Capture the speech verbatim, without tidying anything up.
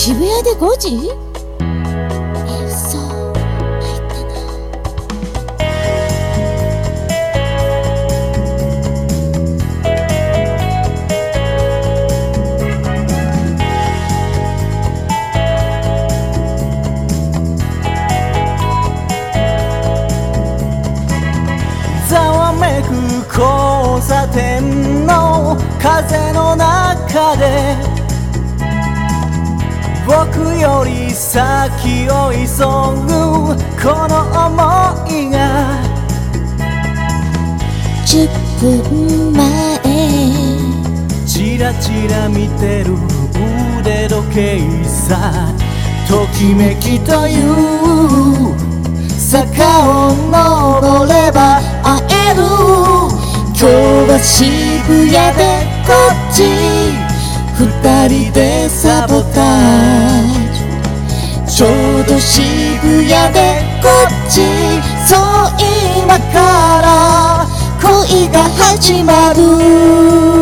渋谷でごじ？え、嘘、入ったな。 ざわめく交差点の風の中で僕より先を急ぐこの想いがじゅっぷんまえチラチラ見てる腕時計さときめきという坂を登れば会える今日は渋谷でこっち二人でサボタージュちょうど渋谷でこっちそう今から恋が始まる